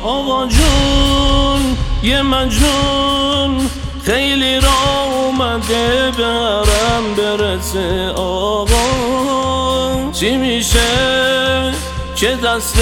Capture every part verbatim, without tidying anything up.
آقا جون یه مجنون خیلی را اومده برم برسه آقا، چی میشه که دست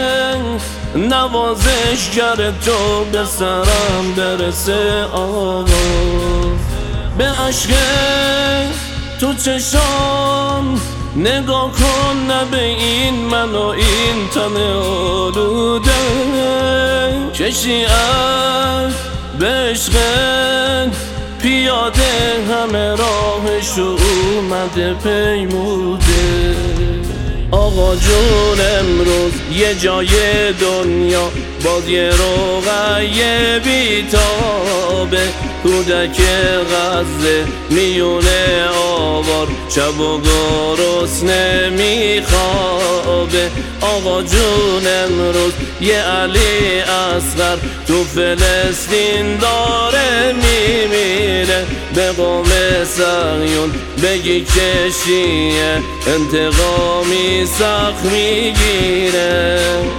نوازشگر تو به سرم برسه آقا. به عشق تو چشام نگاه کن، نه به این من و این تن آلوده، کشی از به عشقت پیاده همه راهش اومده پیموده. آقا جون امروز یه جای دنیا باز یه روغای بیتابه، کودک غزه میونه آوار شب و گرسنه میخوابه. آقا جون امروز یه علی اصغر تو فلسطین داره میمیره، به قوم صهیون بگی که شیعه انتقامی سخت میگیره.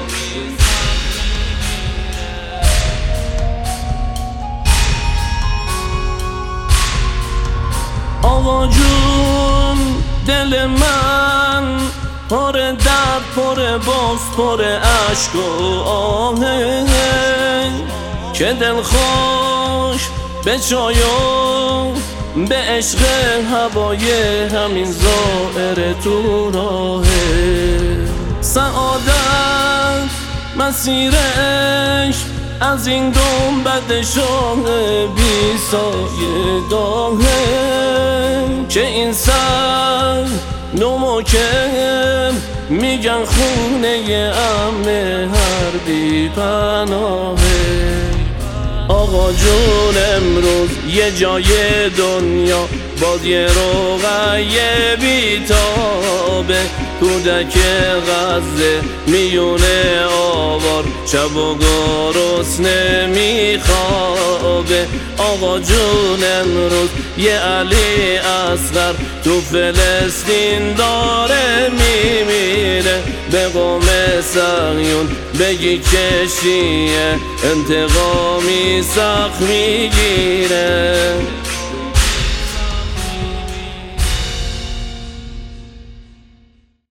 آقا جون دل من پر درد پر باز پر عشق و آهنگ، که دل خوش به چای و به عشق هوای همین ظاهر تو راهه. سعادت مسیرش از این گنبد شاه بی سایه گاهه، که این سر نموکم میگن خونه امه هر بی پناهه. آقا جون امروز یه جای دنیا باز یه روغای بیتابه، کودک غزه میونه آوار شب و گرسنه میخوابه. آقا جون امروز یه علی اصغر تو فلسطین داره میمیره، به قوم صهیون بگی که شیعه انتقامی سخت میگیره.